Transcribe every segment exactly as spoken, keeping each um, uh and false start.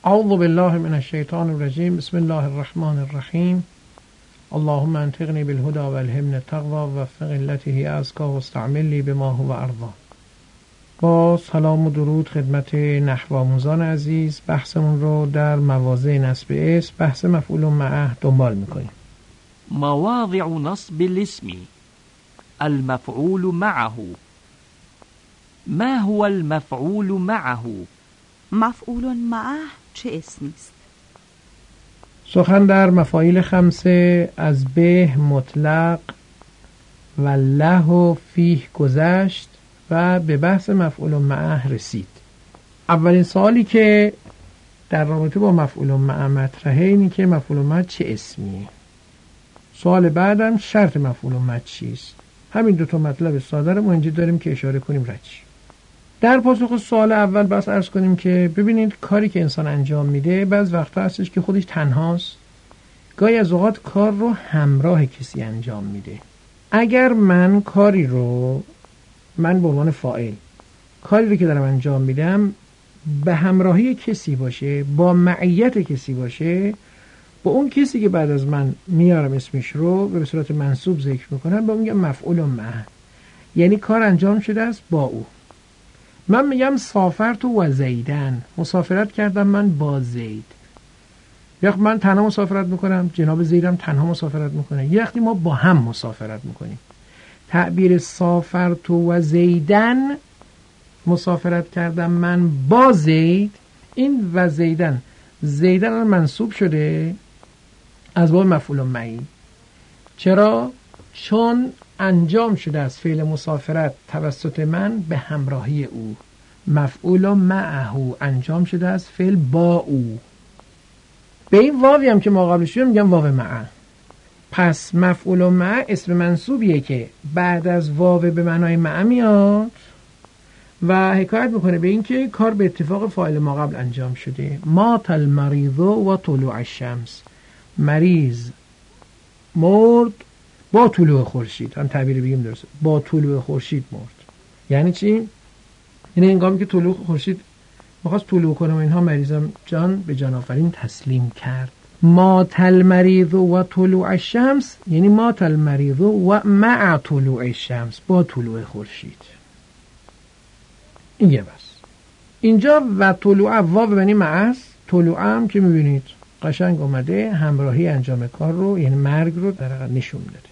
اعوذ بالله من الشیطان الرجیم. بسم الله الرحمن الرحیم. اللهم انطقنی بالهدى والهمن التقوى ووفق التي هي ازکى واستعملنی بما هو ارضى. با سلام و درود خدمت نحو آموزان عزیز، بحثمون رو در مواضع نصب اسم، بحث مفعول معه دنبال میکنیم. مواضع نصب الاسم: المفعول معه. ما هو المفعول معه؟ مفعول معه چه اسمی است؟ سخن در مفاعیل خمسه از به، مطلق و له و فیه گذشت و به بحث مفعول معه رسید. اولین سوالی که در رابطه با مفعول معه مطرحه اینی که مفعول معه چه اسمیه. سوال بعدم شرط مفعول معه چیست. همین دو تا مطلب ساده رو ما اینجا داریم که اشاره کنیم رچ. در پاسخ سوال اول بس عرض کنیم که ببینید کاری که انسان انجام میده بعض وقتا هستش که خودش تنهاست، گاهی از اوقات کار رو همراه کسی انجام میده. اگر من کاری رو من به عنوان فاعل کاری رو که دارم انجام میدم به همراهی کسی باشه، با معیت کسی باشه، با اون کسی که بعد از من میارم اسمش رو به صورت منصوب ذکر میکنم، با اون میگم مفعول معه، یعنی کار انجام شده است با او. من میگم سافرت و زیدن، مسافرت کردم من با زید. یک من تنها مسافرت میکنم، جناب زیدم تنها مسافرت میکنه، یک وقتی ما با هم مسافرت میکنیم. تعبیر سافرت و زیدن، مسافرت کردم من با زید، این و زیدن، زیدن منصوب شده از باب مفعول معی. چرا؟ چون انجام شده از فعل مسافرت توسط من به همراهی او. مفعول معه انجام شده از فعل با او. به این واوی هم که ما قبلش شده میگم واو معه. پس مفعول معه اسم منصوبیه که بعد از واو به معنای معه میاد و حکایت میکنه به این که کار به اتفاق فاعل ما قبل انجام شده. مات المریض و طلوع الشمس، مریض مرد با طلوع خورشید. هم تعبیر بگیم درسته، با طلوع خورشید مرد. یعنی چی؟ یعنی هنگامی که طلوع خورشید می‌خواست طلوع کنه و اینها مریضم جان به جان آفرین تسلیم کرد. مات المریض و طلوع الشمس یعنی مات المریض و مع طلوع الشمس، با طلوع خورشید. این یه بس. اینجا و طلوع واو به معنی مع است. طلوع هم که می‌بینید قشنگ اومده همراهی انجام کار رو، یعنی مرگ رو در حقیقت نشون داده.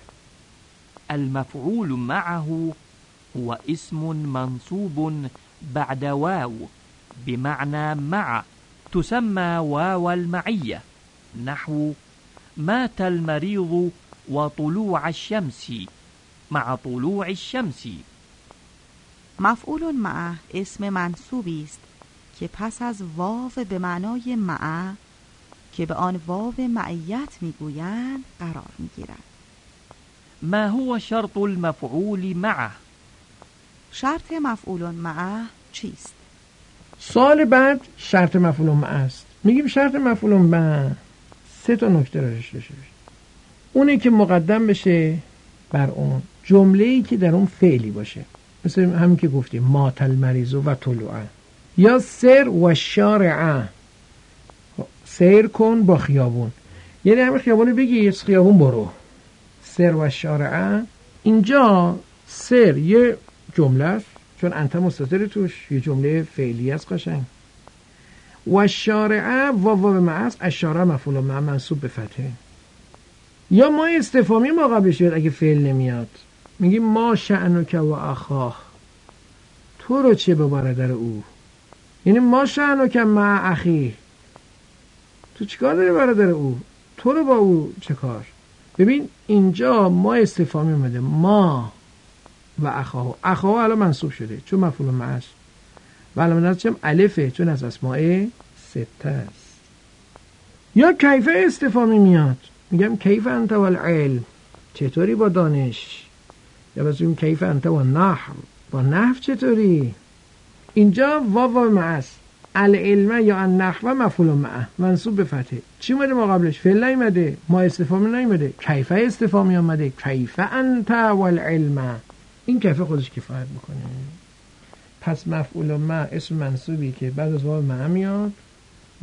المفعول معه هو اسم منصوب بعد واو بمعنى مع، تسمى واو المعية، نحو مات المريض وطلوع الشمس، مع طلوع الشمس. مفعول معه اسم منصوبی است که پس از واو به معنای مع که به آن واو معیت میگویند قرار میگیرد. ما هو شرط المفعول معه؟ شرط مفعول معه چیست؟ سوال بعد شرط مفعول معه است. میگیم شرط مفعول معه سه تا نکته داشته باشه. اونی که مقدم بشه بر اون جمله‌ای که در اون فعلی باشه، مثل همین که گفتیم مات المریض و طلوعه، یا سر و شارعه، سیر کن با خیابون، یعنی همین خیابونو بگی از خیابون برو. سر و شارعه، اینجا سر یه جمله است چون انت مستتر توش، یه جمله فعلی است قشنگ. و شارعه واو واو معه است، اشاره مفعول معه منصوب به فتحه. یا ما استفهامی ما قبلش بیاد اگه فعل نمیاد، میگیم ما شأنک و اخاه، تو رو چه به برادر او، یعنی ما شأنک مع اخی، تو چیکار داری برادر او، تو رو با او چه کار. ببین اینجا ما استفهامی اومده، ما و اخاه، اخاه الان منصوب شده چون مفعول معه است و علامت چم الفه چون از اسماء سته است. یا کیف استفهامی میاد، میگم کیف انت و العلم، چطوری با دانش، یا بگیم کیف انت و النحو، با نحو چطوری. اینجا واو واو معه است، العلم یا النحو مفعول معه منصوب به فتحه. چی اومده ما قبلش؟ فعل نیومده، ما استفهامی نیومده، کیف استفهامی اومده، کیف انت و العلم. این کیف خودش کفایت میکنه. پس مفعول معه اسم منصوبی که بعد از واو معه میاد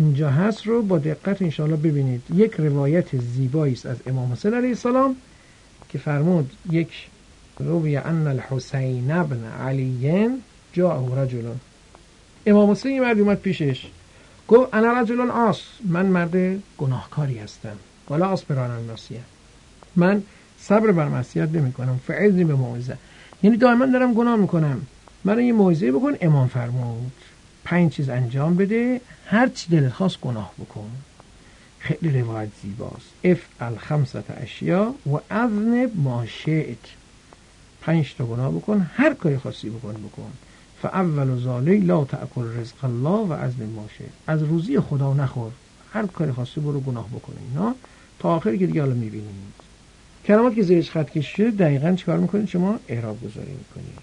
اینجا هست رو با دقت انشاءالله ببینید. یک روایت زیبایی است از امام حسین علیه السلام که فرمود یک روی ان الحسین ابن علی جاءه رجل. امام حسین یه مرد اومد پیشش گفت انا رجل عاص، من مرد گناهکاری هستم، ولا اصبر علی المعصیه، من صبر بر معصیت نمی‌کنم، فعظنی به موعظه، یعنی دائما دارم گناه میکنم، من یه موعظه بکن. امام فرمود پنج چیز انجام بده، هر چی دلت خواست گناه بکن. خیلی روایت زیباست. افعل خمسة اشیاء و اذنب ما شئت، پنج تا گناه بکن، هر کاری خواستی بکن بکن. فاول ذالک لا تأکل رزق الله و اذنب ما شئت، از روزی خدا نخور، هر کاری خواستی برو گناه بکن. اینا تا آخر که دیگه حالا میبینید کلمات که زیرش خط کشی شده دقیقاً چیکار میکنید شما؟ اعراب گذاری میکنید.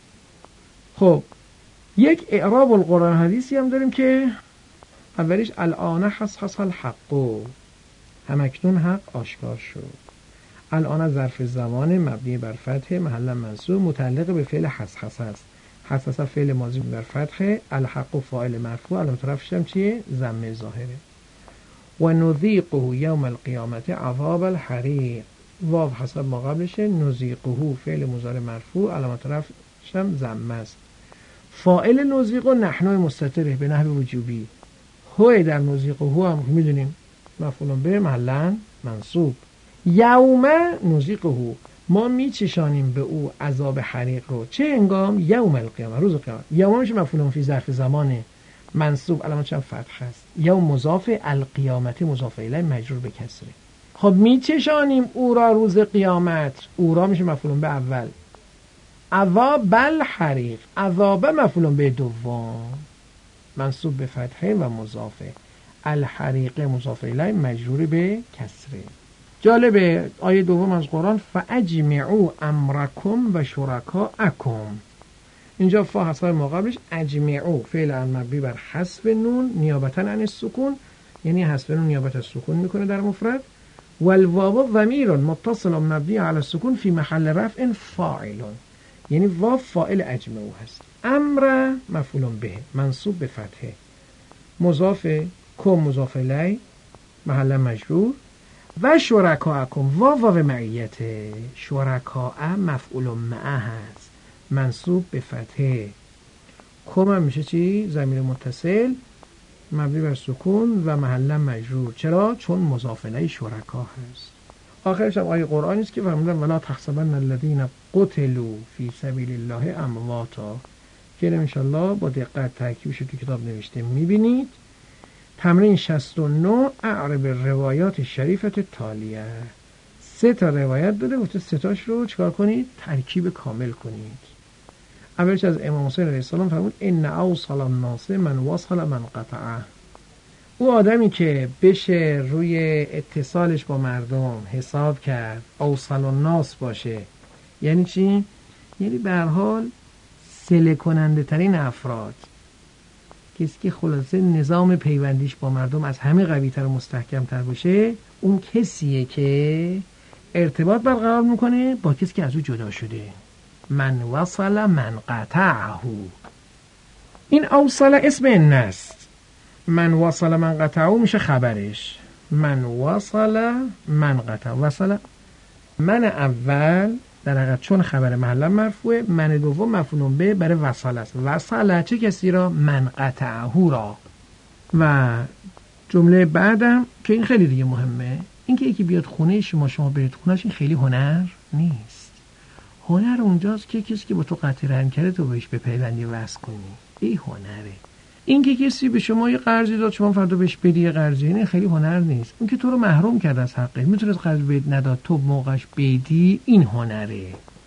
خب یک اعراب القرآن حدیثی هم داریم که اولیش الان حصحص الحق، همکنون حق آشکار شد. الان ظرف زمان مبنی بر فتح محل منصوب متعلق به فعل حصحص است. حصحص فعل ماضی بر فتح، الحق فاعل مرفوع، علامت رفعش هم چیه؟ ضمه ظاهره. و نذیقه یوم القیامت عذاب الحریق، واو حسب ما قبلشه، نذیقه فعل مضارع مرفوع، علامت رفعش هم ضمه است. فاعل نذیق و نحن مستتره به نحو وجوبی، هو در نذیق و هو هم میدونیم مفعول به محلا منصوب. یوم نذیق هو، ما میچشانیم به او عذاب حریق رو، چه هنگام؟ یوم القیامه، روز قیامت. یوم میشه مفعول فی ظرف زمانه منصوب، علامتش هم فتح است. یوم مضاف، القیامت مضاف الیه مجرور به کسره. خب میچشانیم او را روز قیامت، او را میشه مفعول به اول، عذاب الحریق، عذاب مفعول به دوم منصوب به فتحه و مضافه، الحریق مضاف الیه مجرور به کسره. جالبه آیه دوم از قرآن فاجمعوا امرکم و شرکاءکم، اینجا فا حسب ما قبلش، اجمعوا فعل مبنی بر حذف نون نیابتا عن السکون، یعنی حذف نون نیابت از سکون میکنه در مفرد. والواو ضمیر متصل مبنی علی السکون فی محل رفع فاعل، یعنی واو فاعل اجمعوا هست. امر مفعول به منصوب به فتحه، مضاف کم مضاف الیه محل مجرور. و شرکاءکم واو واو معیت، شرکاء مفعول معه هست منصوب به فتحه. کم هم میشه چی؟ ضمیر متصل مبنی بر سکون و محل مجرور. چرا؟ چون مضاف الیه شرکا هست. آخرش هم آیه قرآنی است که فرمودن ولا تحسبن الذین قتلوا فی سبیل الله امواتا، که ان شاء الله با دقت ترکیبش تو کتاب نوشته میبینید. تمرین شصت و نه، اعرب روایات شریفت تالیه. سه تا روایت داده، گفته سه تاش رو چیکار کنید؟ ترکیب کامل کنید. اولش از امام حسین علیه السلام فرمود ان اوصل الناس من وصل من قطعه، او آدمی که بشه روی اتصالش با مردم حساب کرد اوصل الناس باشه، یعنی چی؟ یعنی به هر حال صله کننده ترین افراد، کسی که خلاصه نظام پیوندیش با مردم از همه قوی تر و مستحکم تر باشه، اون کسیه که ارتباط برقرار میکنه با کسی که از او جدا شده. من وصل من قطعه، این اوصل اسم ان است، من وصل من قطعه میشه خبرش. من وصل من قطعه، وصل من اول در حقیقت چون خبر محل مرفوعه، من دوم مفعول به برای وصل است. وصل چه کسی را؟ من قطعه را. و جمله بعدم که این خیلی دیگه مهمه، این که یکی بیاد خونه شما شما برید خونهش، این خیلی هنر نیست. هنر اونجاست که کسی که با تو قطع رحم کرده تو بهش به پیوندی وصل کنی، این هنره. این که کسی به شما یه قرضی داد شما فردا بهش بدی یه قرضی، این خیلی هنر نیست. اون که تو رو محروم کرد از حقه، میتونست قرض بهت نداد تو موقعش بدی، این هنره.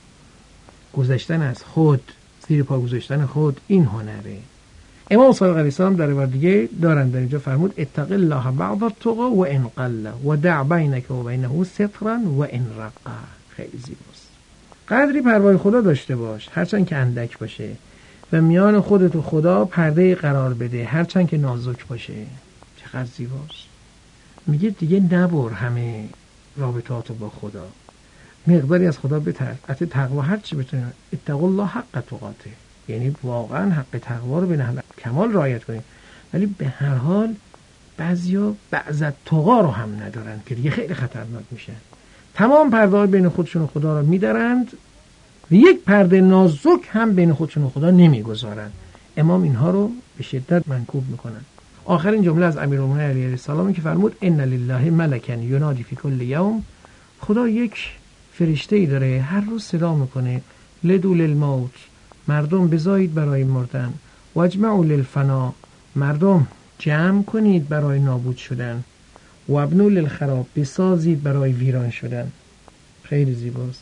گذشتن از خود، زیر پا گذاشتن خود، این هنره. امام صادق علیه السلام در روایت دیگه دارن در اینجا فرمود اتق الله بعض التقى و ان قل و دع بینک و بینه سترا و ان رقا. خیلی زیباست. قدری پروای خدا داشته باش هرچند که اندک باشه، و میان خودت و خدا پرده قرار بده هرچند که نازک باشه. چقدر زیباست. میگه دیگه نبر همه رابطاتو با خدا، مقداری از خدا بترس، حتی تقوا هر چی بتونی، اتقوا الله حق تقاته، یعنی واقعا حق تقوا رو به نحو کمال رعایت کنید، ولی به هر حال بعضیا بعض تقا رو هم ندارن که دیگه خیلی خطرناک میشن. تمام پرده بین خودشون و خدا رو میدارند و یک پرده نازک هم بین خودشون و خدا نمیگذارن. امام اینها رو به شدت منکوب میکنن. آخرین جمله از امیرالمومنین علیه السلام که فرمود ان لله ملکا ینادی فی کل یوم، خدا یک فرشته ای داره هر روز صدا میکنه لدول الموت، مردم بزایید برای مردن، واجمعوا للفنا، مردم جمع کنید برای نابود شدن، و ابنوا للخراب، بسازید برای ویران شدن. خیلی زیباست.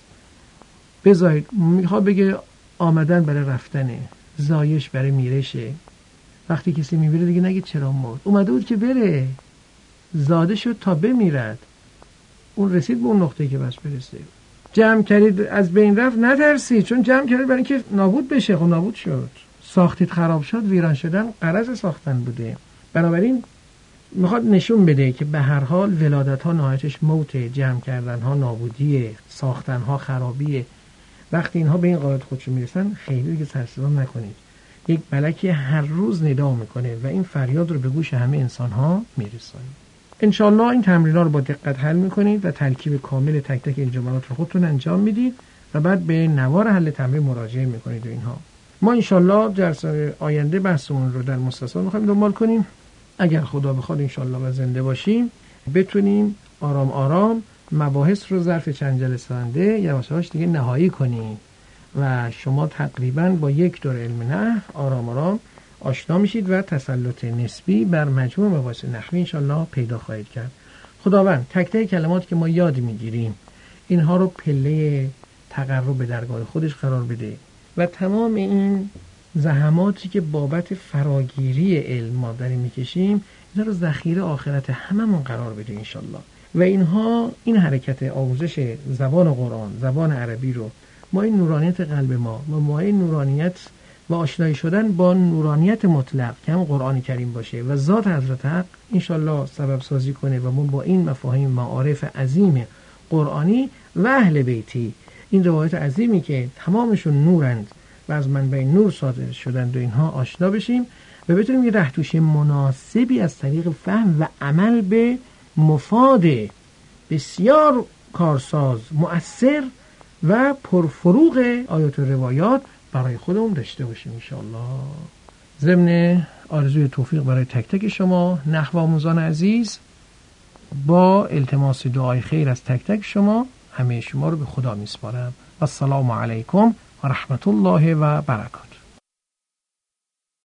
بزایید میخواد بگه آمدن برای رفتنه، زایش برای میرشه. وقتی کسی میمیره دیگه نگید چرا مرد، اومده بود که بره، زاده شد تا بمیرد، اون رسید به اون نقطه‌ای که بس برسه. جمع کردید از بین رفت، نترسید، چون جمع کردید برای اینکه نابود بشه. خب نابود شد. ساختید خراب شد، ویران شدن غرض ساختن بوده. بنابراین میخواد نشون بده که به هر حال ولادت ها نهایتش موت، جمع کردن ها نابودیه، ساختن ها خرابیه. وقتی اینها به این قاعده خودشون میرسن خیلی دیگه سر صدا نکنید. یک ملکی هر روز ندا میکنه و این فریاد رو به گوش همه انسان ها میرسونه. انشالله این تمرینات رو با دقت حل میکنید و ترکیب کامل تک تک این جملات رو خودتون انجام میدید و بعد به نوار حل تمرین مراجعه میکنید و اینها. ما انشالله جلسه آینده بحثمون رو در مستثنا میخوایم دنبال کنیم. اگر خدا بخواد انشالله و زنده باشیم بتونیم آرام آرام مباحث رو ظرف چند جلسه آینده یواش یواش دیگه نهایی کنیم و شما تقریبا با یک دور علم نحو آرام آرام آشنا میشید و تسلط نسبی بر مجموع مباحث نحوی انشالله پیدا خواهید کرد. خداوند تک تک کلمات که ما یاد میگیریم اینها رو پله تقرب به درگاه خودش قرار بده و تمام این زحماتی که بابت فراگیری علم ما داریم میکشیم اینا رو ذخیره آخرت هممون قرار بده انشالله. و اینها این حرکت آموزش زبان قرآن، زبان عربی رو ما این نورانیت قلب ما و ما این نورانیت و آشنایی شدن با نورانیت مطلق که هم قرآن کریم باشه و ذات حضرت حق انشالله سبب سازی کنه و ما با این مفاهیم معارف عظیم قرآنی و اهل بیتی، این روایت عظیمی که تمامشون نورند و از منبع نور صادر شدند و اینها آشنا بشیم و بتونیم یه رهتوش مناسبی از طریق فهم و عمل به مفاد بسیار کارساز، مؤثر و پرفروغ آیات و روایات برای خودمون داشته باشیم انشاءالله. ضمن آرزوی توفیق برای تک تک شما نحو آموزان عزیز، با التماس دعای خیر از تک تک شما، همه شما رو به خدا میسپارم. السلام علیکم و رحمت الله و برکاته.